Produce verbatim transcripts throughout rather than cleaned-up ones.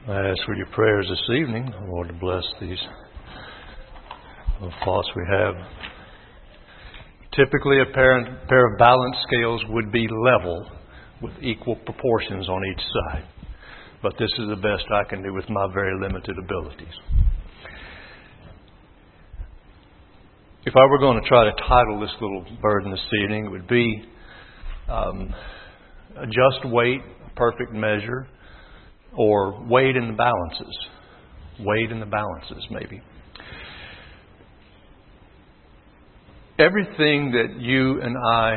I ask for your prayers this evening, Lord, to bless these little thoughts we have. Typically, a pair, pair of balance scales would be level with equal proportions on each side. But this is the best I can do with my very limited abilities. If I were going to try to title this little burden this evening, it would be um, a just weight, a perfect measure, or weighed in the balances. Weighed in the balances, maybe. Everything that you and I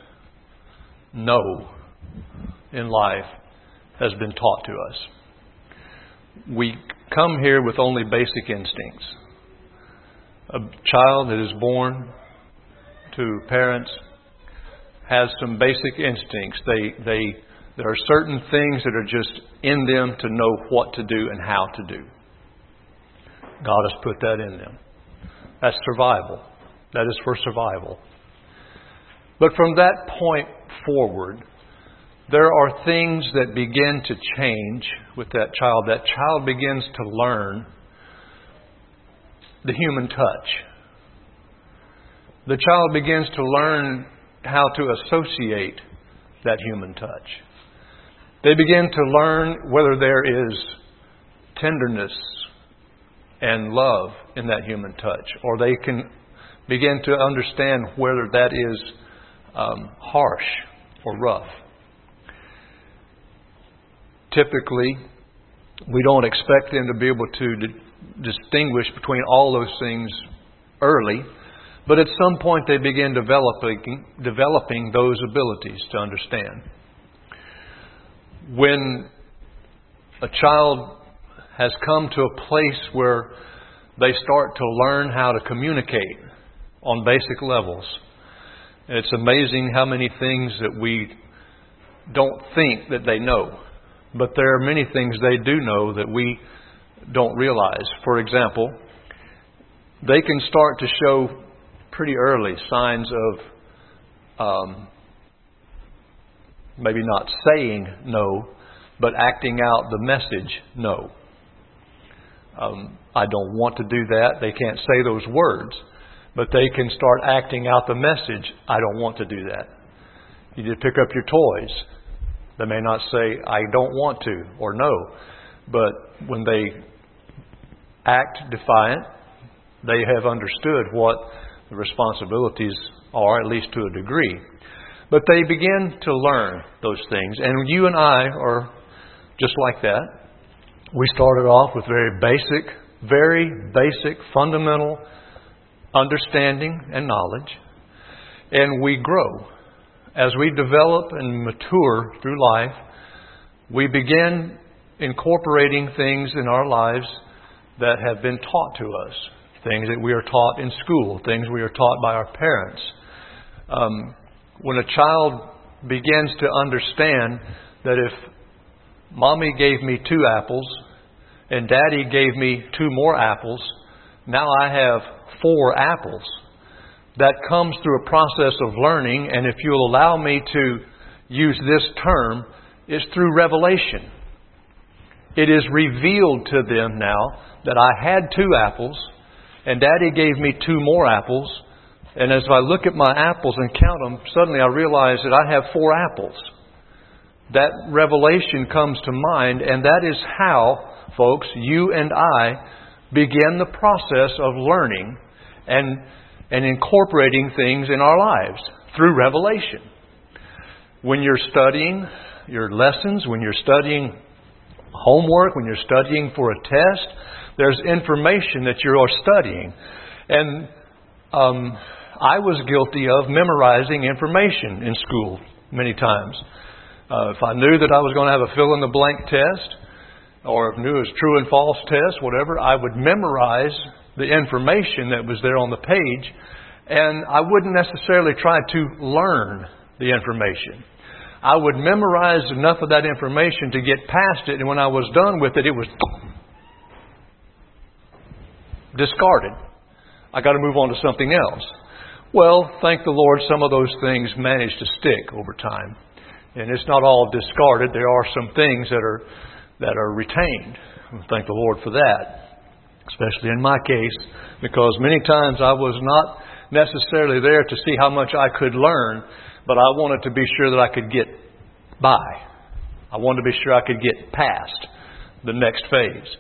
know in life has been taught to us. We come here with only basic instincts. A child that is born to parents has some basic instincts. They, they, there are certain things that are just in them to know what to do and how to do. God has put that in them. That's survival. That is for survival. But from that point forward, there are things that begin to change with that child. That child begins to learn the human touch. The child begins to learn how to associate that human touch. They begin to learn whether there is tenderness and love in that human touch, or they can begin to understand whether that is um, harsh or rough. Typically, we don't expect them to be able to d- distinguish between all those things early, but at some point they begin developing, developing those abilities to understand. When a child has come to a place where they start to learn how to communicate on basic levels, it's amazing how many things that we don't think that they know. But there are many things they do know that we don't realize. For example, they can start to show pretty early signs of um, maybe not saying no, but acting out the message no. Um, I don't want to do that. They can't say those words, but they can start acting out the message, I don't want to do that. You just pick up your toys. They may not say, I don't want to, or no. But when they act defiant, they have understood what the responsibilities are, at least to a degree. But they begin to learn those things. And you and I are just like that. We started off with very basic, very basic, fundamental understanding and knowledge. And we grow. As we develop and mature through life, we begin incorporating things in our lives that have been taught to us. Things that we are taught in school. Things we are taught by our parents. Um, when a child begins to understand that if Mommy gave me two apples and Daddy gave me two more apples, now I have four apples. That comes through a process of learning, and if you'll allow me to use this term, it's through revelation. It is revealed to them now that I had two apples, and Daddy gave me two more apples, and as I look at my apples and count them, suddenly I realize that I have four apples. That revelation comes to mind, and that is how, folks, you and I begin the process of learning and and incorporating things in our lives through revelation. When you're studying your lessons, when you're studying homework, when you're studying for a test, there's information that you are studying. And um, I was guilty of memorizing information in school many times. Uh, if I knew that I was going to have a fill-in-the-blank test, or if I knew it was true and false test, whatever, I would memorize the information that was there on the page, and I wouldn't necessarily try to learn the information. I would memorize enough of that information to get past it, and when I was done with it, it was discarded. I got to move on to something else. Well, thank the Lord, some of those things managed to stick over time. And it's not all discarded. There are some things that are that are retained. Thank the Lord for that, especially in my case, because many times I was not necessarily there to see how much I could learn, but I wanted to be sure that I could get by. I wanted to be sure I could get past the next phase.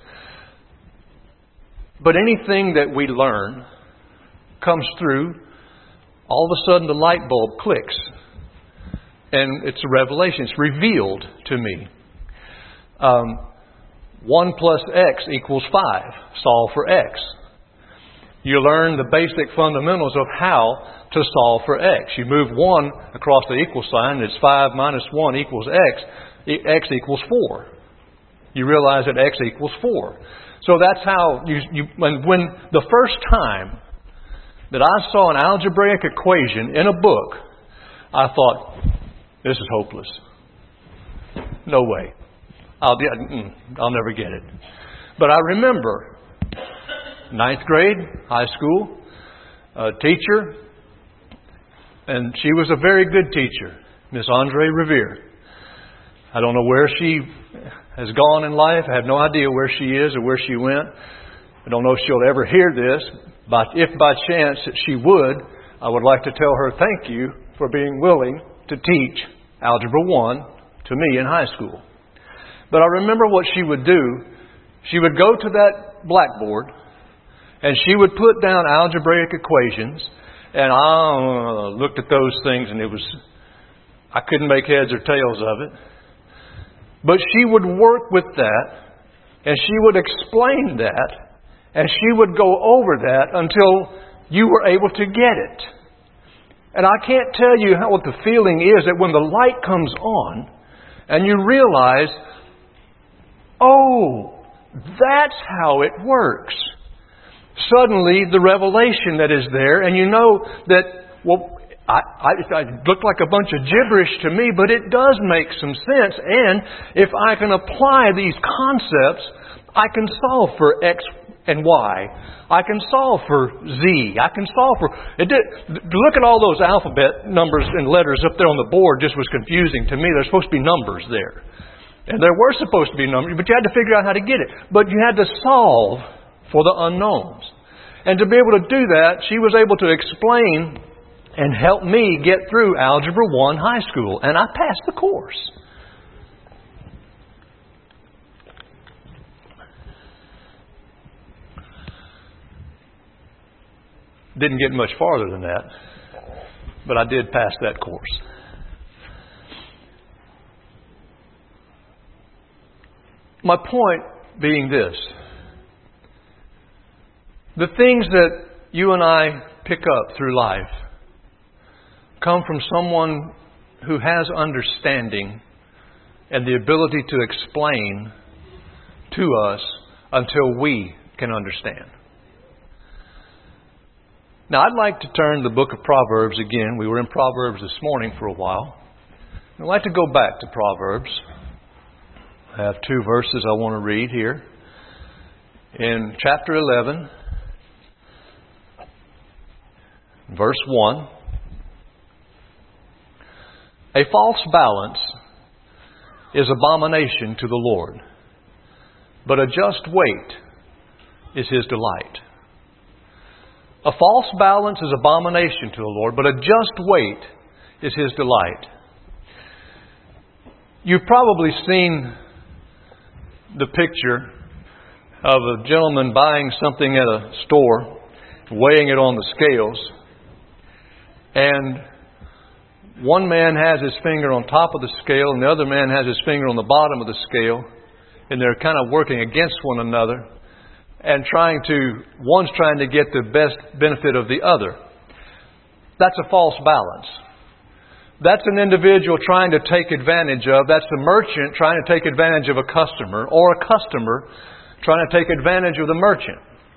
But anything that we learn comes through, all of a sudden the light bulb clicks. And it's a revelation. It's revealed to me. Um, one plus X equals five. Solve for X. You learn the basic fundamentals of how to solve for X. You move one across the equal sign, and it's five minus one equals X. X equals four. You realize that X equals four. So that's how you, you when, when the first time that I saw an algebraic equation in a book, I thought, this is hopeless. No way. I'll, I'll never get it. But I remember ninth grade, high school, a teacher, and she was a very good teacher, Miss Andre Revere. I don't know where she has gone in life. I have no idea where she is or where she went. I don't know if she'll ever hear this, but if by chance that she would, I would like to tell her thank you for being willing to teach Algebra one to me in high school. But I remember what she would do. She would go to that blackboard and she would put down algebraic equations, and I looked at those things and it was, I couldn't make heads or tails of it. But she would work with that, and she would explain that, and she would go over that until you were able to get it. And I can't tell you how, what the feeling is that when the light comes on and you realize, oh, that's how it works. Suddenly the revelation that is there, and you know that, well, I, I, it looked like a bunch of gibberish to me, but it does make some sense. And if I can apply these concepts, I can solve for X and Y. I can solve for Z. I can solve for... It did, to look at all those alphabet numbers and letters up there on the board just was confusing to me. There's supposed to be numbers there. And there were supposed to be numbers, but you had to figure out how to get it. But you had to solve for the unknowns. And to be able to do that, she was able to explain and help me get through Algebra one high school. And I passed the course. Didn't get much farther than that, but I did pass that course. My point being this: the things that you and I pick up through life come from someone who has understanding and the ability to explain to us until we can understand. Now, I'd like to turn to the book of Proverbs again. We were in Proverbs this morning for a while. I'd like to go back to Proverbs. I have two verses I want to read here. In chapter eleven, verse one, a false balance is abomination to the Lord, but a just weight is His delight. A false balance is abomination to the Lord, but a just weight is His delight. You've probably seen the picture of a gentleman buying something at a store, weighing it on the scales, and one man has his finger on top of the scale and the other man has his finger on the bottom of the scale, and they're kind of working against one another and trying to, one's trying to get the best benefit of the other. That's a false balance. That's an individual trying to take advantage of, that's the merchant trying to take advantage of a customer, or a customer trying to take advantage of the merchant.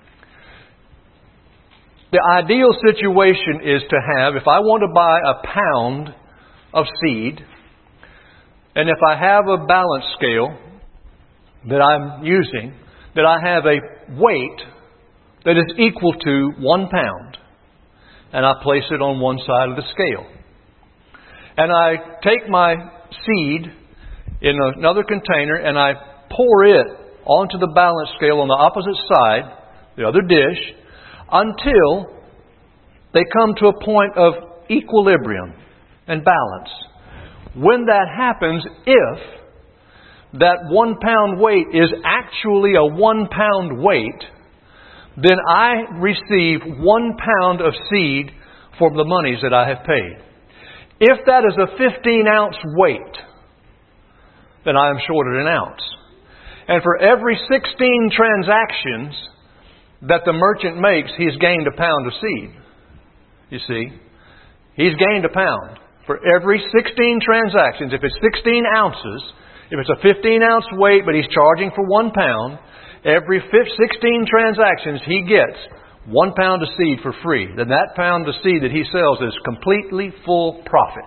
The ideal situation is to have, if I want to buy a pound of seed, and if I have a balance scale that I'm using, that I have a weight that is equal to one pound, and I place it on one side of the scale. And I take my seed in another container and I pour it onto the balance scale on the opposite side, the other dish, until they come to a point of equilibrium and balance. When that happens, if that one pound weight is actually a one pound weight, then I receive one pound of seed for the monies that I have paid. If that is a fifteen ounce weight, then I am shorted an ounce. And for every sixteen transactions that the merchant makes, he's gained a pound of seed. You see? He's gained a pound. For every sixteen transactions, if it's sixteen ounces, if it's a fifteen ounce weight, but he's charging for one pound, every sixteen transactions he gets one pound of seed for free. Then that pound of seed that he sells is completely full profit.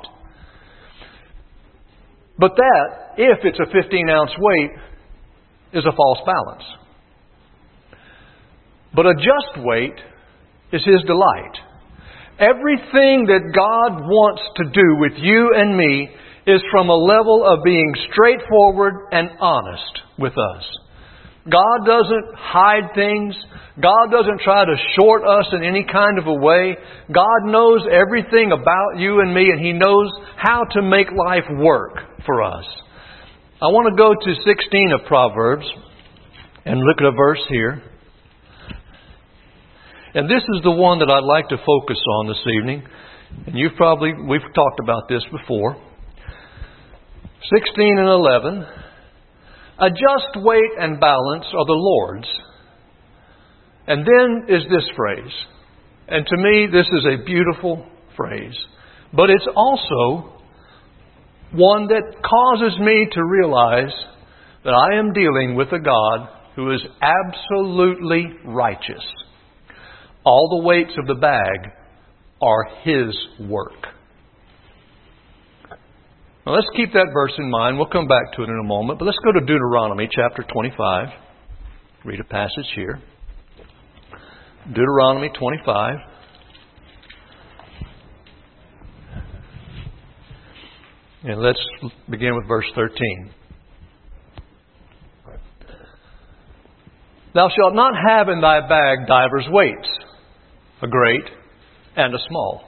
But that, if it's a fifteen ounce weight, is a false balance. But a just weight is His delight. Everything that God wants to do with you and me is from a level of being straightforward and honest with us. God doesn't hide things. God doesn't try to short us in any kind of a way. God knows everything about you and me, and He knows how to make life work for us. I want to go to sixteen of Proverbs and look at a verse here. And this is the one that I'd like to focus on this evening. And you've probably, we've talked about this before. sixteen and eleven. A just weight and balance are the Lord's. And then is this phrase. And to me, this is a beautiful phrase. But it's also one that causes me to realize that I am dealing with a God who is absolutely righteous. All the weights of the bag are His work. Now let's keep that verse in mind. We'll come back to it in a moment. But let's go to Deuteronomy chapter twenty-five. Read a passage here. Deuteronomy twenty-five. And let's begin with verse thirteen. Thou shalt not have in thy bag divers weights, a great and a small.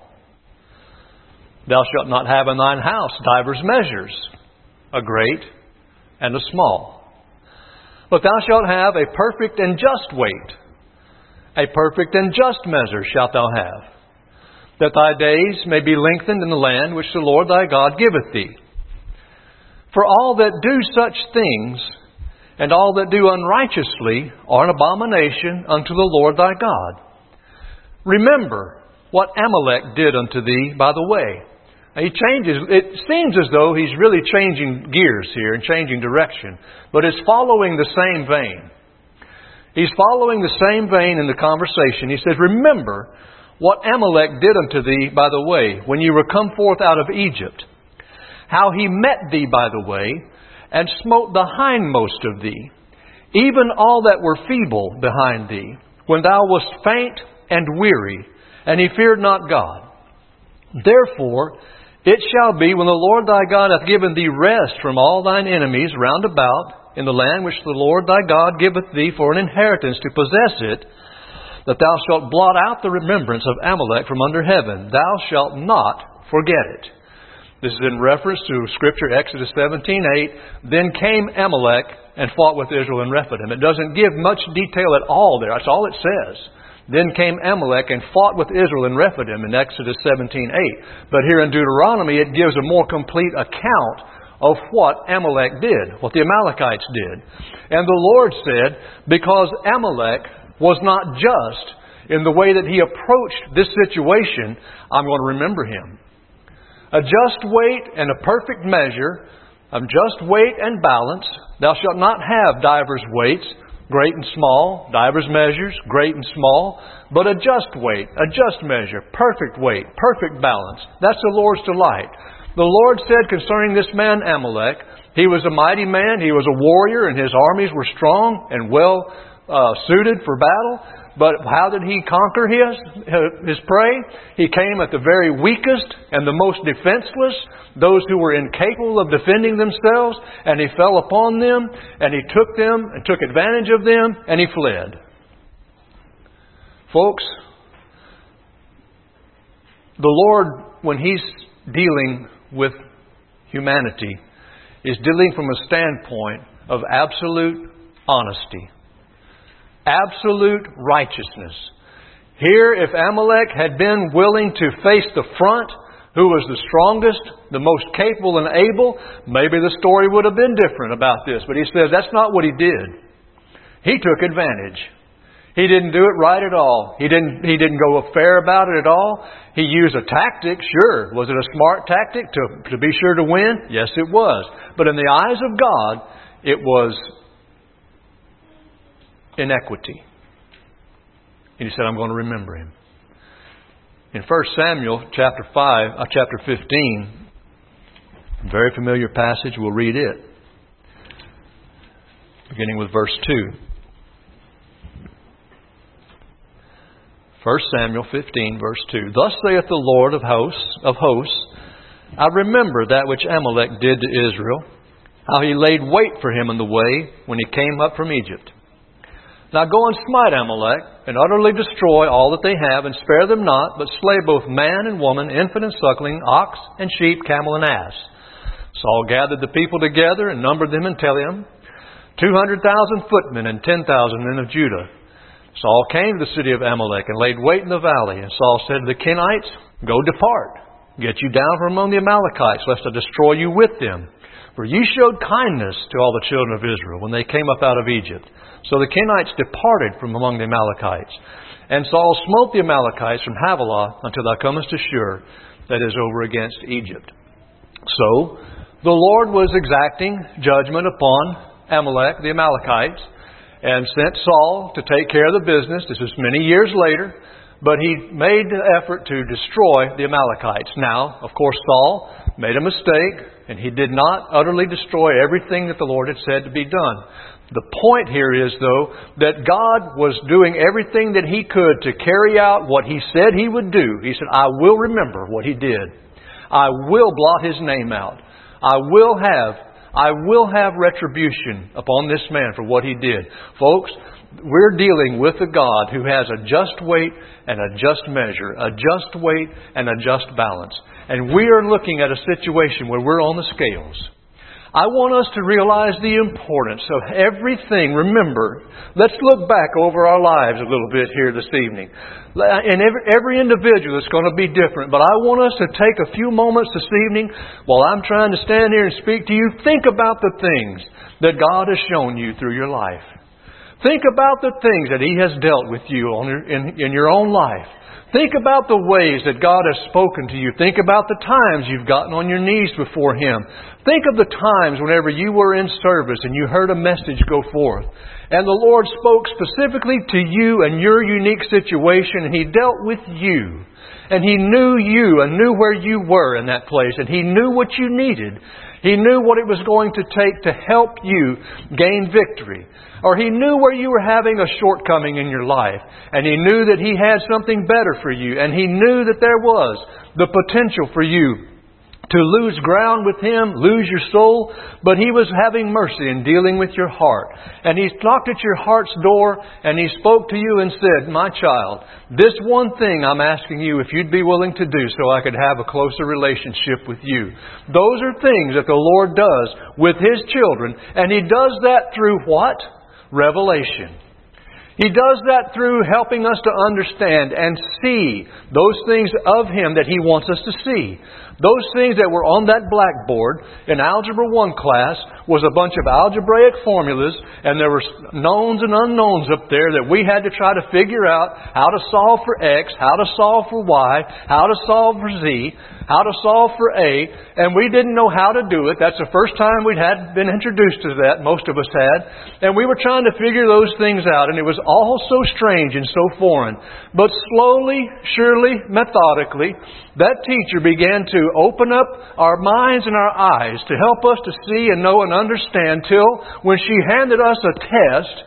Thou shalt not have in thine house divers measures, a great and a small. But thou shalt have a perfect and just weight, a perfect and just measure shalt thou have, that thy days may be lengthened in the land which the Lord thy God giveth thee. For all that do such things, and all that do unrighteously, are an abomination unto the Lord thy God. Remember what Amalek did unto thee by the way. He changes, it seems as though he's really changing gears here and changing direction, but it's following the same vein. He's following the same vein in the conversation. He says, remember what Amalek did unto thee by the way, when you were come forth out of Egypt, how he met thee by the way, and smote the hindmost of thee, even all that were feeble behind thee, when thou wast faint and weary, and he feared not God. Therefore it shall be, when the Lord thy God hath given thee rest from all thine enemies round about, in the land which the Lord thy God giveth thee for an inheritance to possess it, that thou shalt blot out the remembrance of Amalek from under heaven. Thou shalt not forget it. This is in reference to Scripture, Exodus seventeen eight. Then came Amalek and fought with Israel in Rephidim. It doesn't give much detail at all there. That's all it says. Then came Amalek and fought with Israel in Rephidim in Exodus seventeen eight. But here in Deuteronomy it gives a more complete account of what Amalek did, what the Amalekites did. And the Lord said, because Amalek was not just in the way that he approached this situation, I'm going to remember him. A just weight and a perfect measure, of just weight and balance. Thou shalt not have divers weights, great and small, divers measures, great and small, but a just weight, a just measure, perfect weight, perfect balance. That's the Lord's delight. The Lord said concerning this man Amalek, he was a mighty man, he was a warrior, and his armies were strong and well uh, suited for battle. But how did he conquer his, his prey? He came at the very weakest and the most defenseless, those who were incapable of defending themselves, and he fell upon them, and he took them and took advantage of them, and he fled. Folks, the Lord, when He's dealing with humanity, is dealing from a standpoint of absolute honesty. Absolute righteousness. Here, if Amalek had been willing to face the front, who was the strongest, the most capable and able, maybe the story would have been different about this. But he says that's not what he did. He took advantage. He didn't do it right at all. He didn't, he didn't go fair about it at all. He used a tactic, sure. Was it a smart tactic to, to be sure to win? Yes, it was. But in the eyes of God, it was inequity. And He said, I'm going to remember him. In First Samuel chapter five, uh, chapter fifteen, a very familiar passage, we'll read it. Beginning with verse two. First Samuel fifteen, verse two. Thus saith the Lord of hosts, of hosts, I remember that which Amalek did to Israel, how he laid wait for him in the way when he came up from Egypt. Now go and smite Amalek, and utterly destroy all that they have, and spare them not, but slay both man and woman, infant and suckling, ox and sheep, camel and ass. Saul gathered the people together and numbered them in Telaim, two hundred thousand footmen and ten thousand men of Judah. Saul came to the city of Amalek and laid wait in the valley. And Saul said to the Kenites, Go depart, get you down from among the Amalekites, lest I destroy you with them. For ye showed kindness to all the children of Israel when they came up out of Egypt. So the Kenites departed from among the Amalekites. And Saul smote the Amalekites from Havilah until thou comest to Shur, that is over against Egypt. So the Lord was exacting judgment upon Amalek, the Amalekites, and sent Saul to take care of the business. This was many years later, but he made the effort to destroy the Amalekites. Now, of course, Saul made a mistake, and he did not utterly destroy everything that the Lord had said to be done. The point here is, though, that God was doing everything that He could to carry out what He said He would do. He said, I will remember what He did. I will blot His name out. I will have, I will have retribution upon this man for what he did. Folks, we're dealing with a God who has a just weight and a just measure, a just weight and a just balance. And we are looking at a situation where we're on the scales. I want us to realize the importance of everything. Remember, let's look back over our lives a little bit here this evening. And every, every individual is going to be different. But I want us to take a few moments this evening while I'm trying to stand here and speak to you. Think about the things that God has shown you through your life. Think about the things that He has dealt with you on your, in, in your own life. Think about the ways that God has spoken to you. Think about the times you've gotten on your knees before Him. Think of the times whenever you were in service and you heard a message go forth. And the Lord spoke specifically to you and your unique situation, and He dealt with you. And He knew you and knew where you were in that place. And He knew what you needed. He knew what it was going to take to help you gain victory. Or He knew where you were having a shortcoming in your life. And He knew that He had something better for you. And He knew that there was the potential for you to lose ground with Him, lose your soul. But He was having mercy in dealing with your heart. And He knocked at your heart's door and He spoke to you and said, My child, this one thing I'm asking you if you'd be willing to do so I could have a closer relationship with you. Those are things that the Lord does with His children. And He does that through what? Revelation. He does that through helping us to understand and see those things of Him that He wants us to see. Those things that were on that blackboard in Algebra one class was a bunch of algebraic formulas, and there were knowns and unknowns up there that we had to try to figure out how to solve for X, how to solve for Y, how to solve for Z, how to solve for A, and we didn't know how to do it. That's the first time we'd had been introduced to that, most of us had, and we were trying to figure those things out, and it was all so strange and so foreign. But slowly, surely, methodically, that teacher began to open up our minds and our eyes to help us to see and know and understand till when she handed us a test,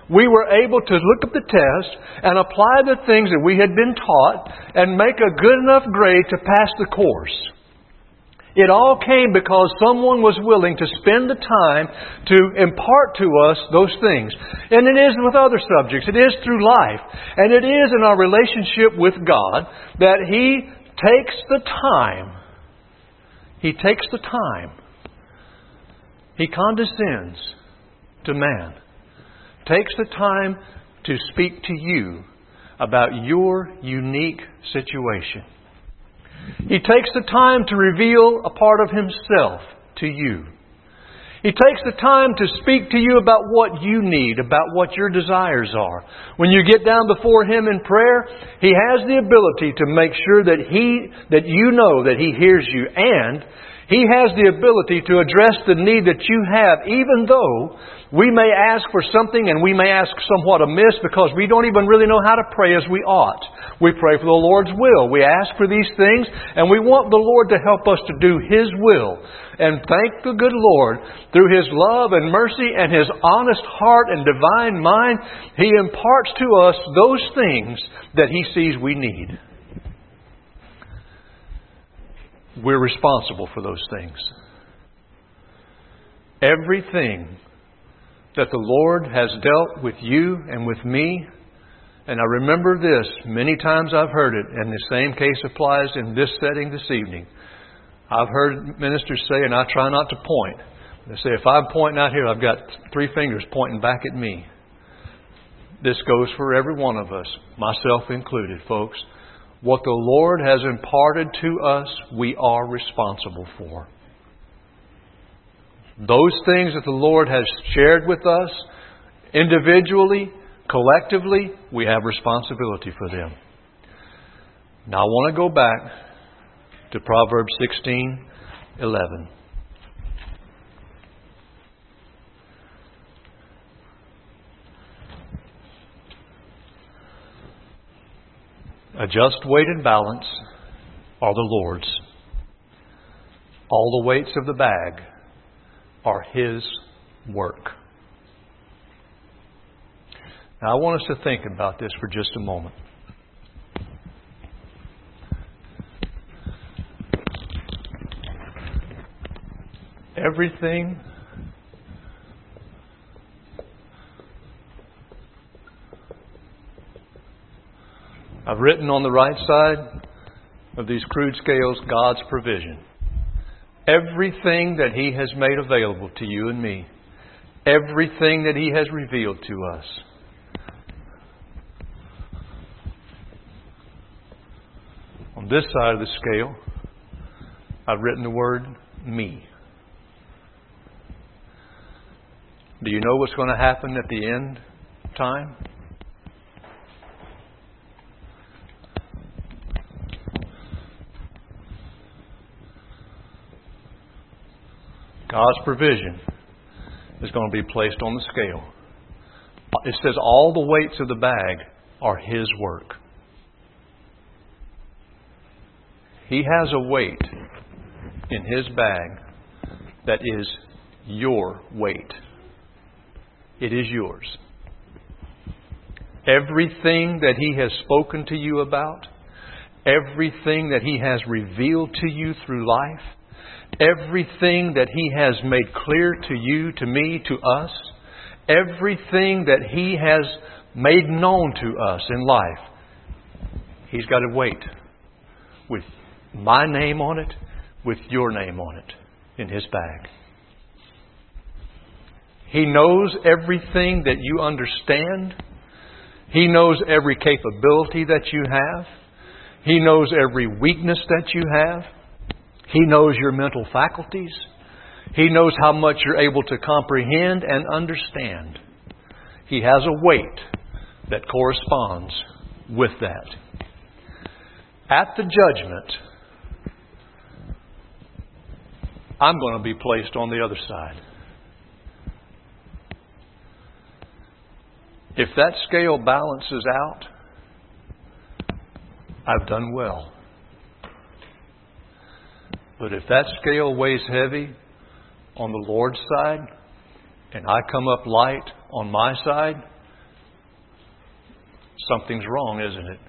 we were able to look at the test and apply the things that we had been taught and make a good enough grade to pass the course. It all came because someone was willing to spend the time to impart to us those things. And it is with other subjects. It is through life. And it is in our relationship with God that He takes the time. He takes the time. He condescends to man. Takes the time to speak to you about your unique situation. He takes the time to reveal a part of Himself to you. He takes the time to speak to you about what you need, about what your desires are. When you get down before Him in prayer, He has the ability to make sure that He, that you know that He hears you, and He has the ability to address the need that you have, even though we may ask for something and we may ask somewhat amiss because we don't even really know how to pray as we ought. We pray for the Lord's will. We ask for these things and we want the Lord to help us to do His will. And thank the good Lord, through His love and mercy and His honest heart and divine mind, He imparts to us those things that He sees we need. We're responsible for those things. Everything that the Lord has dealt with you and with me, and I remember this, many times I've heard it, and the same case applies in this setting this evening. I've heard ministers say, and I try not to point, they say, if I'm pointing out here, I've got three fingers pointing back at me. This goes for every one of us, myself included, folks. What the Lord has imparted to us, we are responsible for. Those things that the Lord has shared with us, individually, collectively, we have responsibility for them. Now I want to go back to Proverbs sixteen eleven. A just weight and balance are the Lord's. All the weights of the bag are His work. Now I want us to think about this for just a moment. Everything I've written on the right side of these crude scales, God's provision. Everything that He has made available to you and me. Everything that He has revealed to us. On this side of the scale, I've written the word me. Do you know what's going to happen at the end time? God's provision is going to be placed on the scale. It says all the weights of the bag are His work. He has a weight in His bag that is your weight. It is yours. Everything that He has spoken to you about, everything that He has revealed to you through life, everything that He has made clear to you, to me, to us, everything that He has made known to us in life, He's got a weight with my name on it, with your name on it, in His bag. He knows everything that you understand. He knows every capability that you have. He knows every weakness that you have. He knows your mental faculties. He knows how much you're able to comprehend and understand. He has a weight that corresponds with that. At the judgment, I'm going to be placed on the other side. If that scale balances out, I've done well. But if that scale weighs heavy on the Lord's side, and I come up light on my side, something's wrong, isn't it?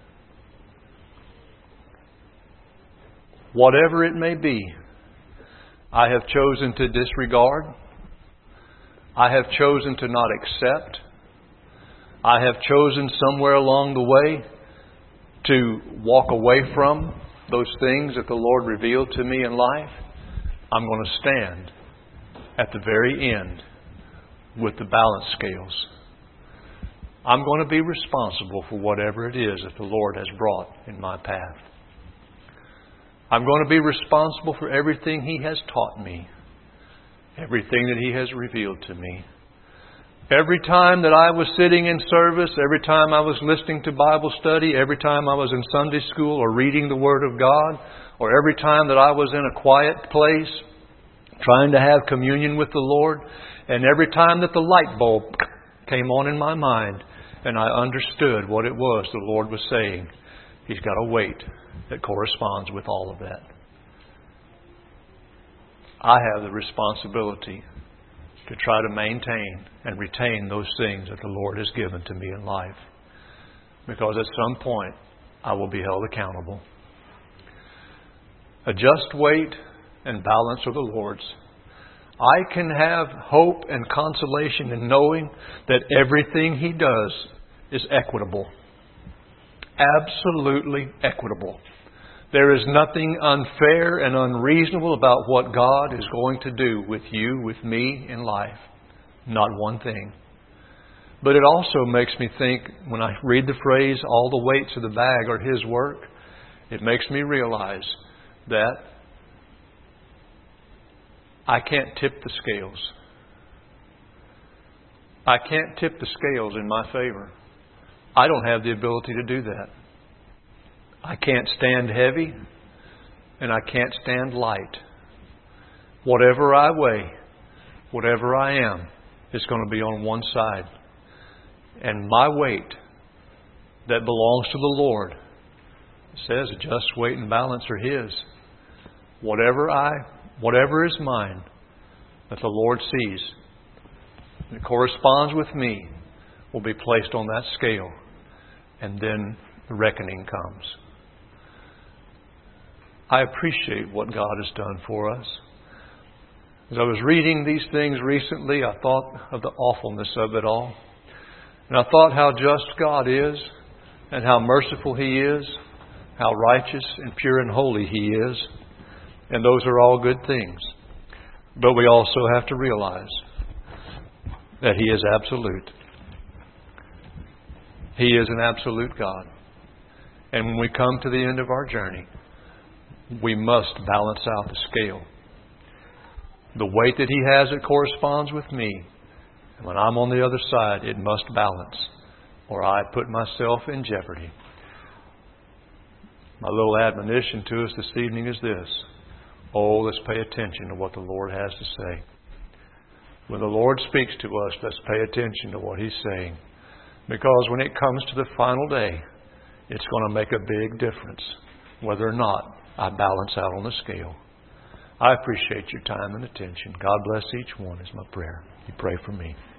Whatever it may be, I have chosen to disregard. I have chosen to not accept. I have chosen somewhere along the way to walk away from those things that the Lord revealed to me in life. I'm going to stand at the very end with the balance scales. I'm going to be responsible for whatever it is that the Lord has brought in my path. I'm going to be responsible for everything He has taught me, everything that He has revealed to me. Every time that I was sitting in service, every time I was listening to Bible study, every time I was in Sunday school or reading the Word of God, or every time that I was in a quiet place trying to have communion with the Lord, and every time that the light bulb came on in my mind and I understood what it was the Lord was saying, He's got a weight that corresponds with all of that. I have the responsibility to try to maintain and retain those things that the Lord has given to me in life. Because at some point, I will be held accountable. A just weight and balance are the Lord's. I can have hope and consolation in knowing that everything He does is equitable. Absolutely equitable. There is nothing unfair and unreasonable about what God is going to do with you, with me in life. Not one thing. But it also makes me think, when I read the phrase, all the weights of the bag are His work, it makes me realize that I can't tip the scales. I can't tip the scales in my favor. I don't have the ability to do that. I can't stand heavy, and I can't stand light. Whatever I weigh, whatever I am, is going to be on one side. And my weight that belongs to the Lord, it says a just weight and balance are His. Whatever I, whatever is mine, that the Lord sees, that corresponds with me, will be placed on that scale. And then the reckoning comes. I appreciate what God has done for us. As I was reading these things recently, I thought of the awfulness of it all. And I thought how just God is, and how merciful He is, how righteous and pure and holy He is. And those are all good things. But we also have to realize that He is absolute. He is an absolute God. And when we come to the end of our journey, we must balance out the scale. The weight that He has that corresponds with me. And when I'm on the other side, it must balance, or I put myself in jeopardy. My little admonition to us this evening is this. Oh, let's pay attention to what the Lord has to say. When the Lord speaks to us, let's pay attention to what He's saying. Because when it comes to the final day, it's going to make a big difference whether or not I balance out on the scale. I appreciate your time and attention. God bless each one is my prayer. You pray for me.